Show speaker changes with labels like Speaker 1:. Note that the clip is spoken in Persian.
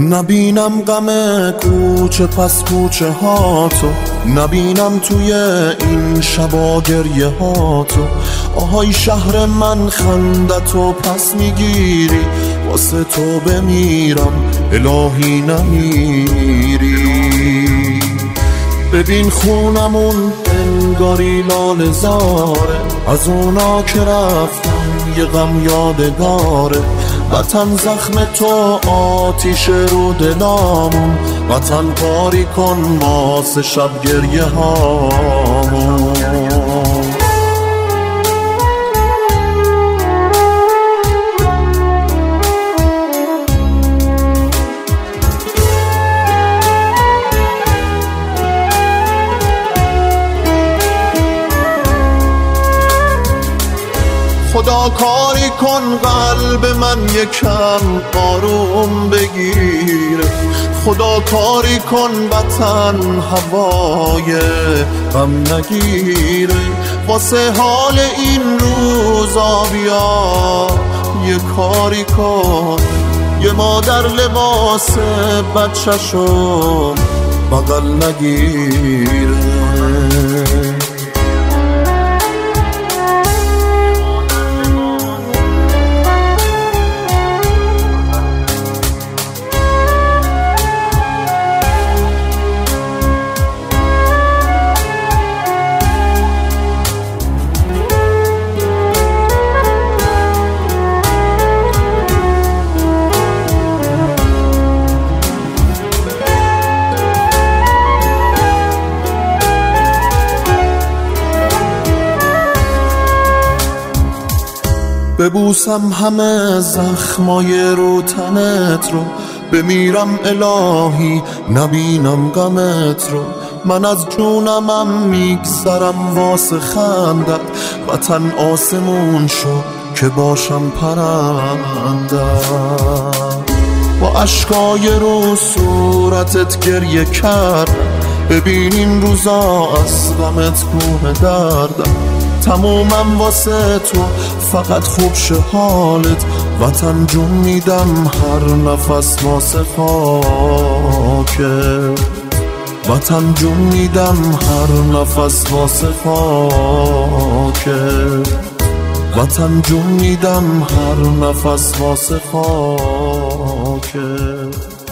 Speaker 1: نبینم غم کوچه پس کوچه هاتو، نبینم توی این شبا گریه هاتو. آهای شهر من خندتو پس میگیری، واسه تو بمیرم الهی نمیری. ببین خونمون انگاری لاله زاره، از اونا که رفتن یه غم یادگاره. وطن زخم تو آتیش رو دلامون، وطن پاری کن واسه شب گریه هامون. خدا کاری کن قلب من یکم آروم بگیره، خدا کاری کن وطن هوای غم نگیره. واسه حال این روزا بیا یه کاری کن، یه مادر لباس بچه‌شو بغل نگیره. ببوسم همه زخمای رو تنت رو، بمیرم الهی نبینم غمت رو. من از جونمم میگذرم واسه خندت، وطن آسمون شو که باشم پرندت. با اشکای رو صورتت گریه کردم، ببین این روزا از غمت کوه دردم. تمومم واسه تو فقط خوب شه حالت، وطن جون میدم هر نفس واسه خاکت. وطن جون میدم هر نفس واسه خاکت. وطن جون میدم هر نفس واسه خاکت.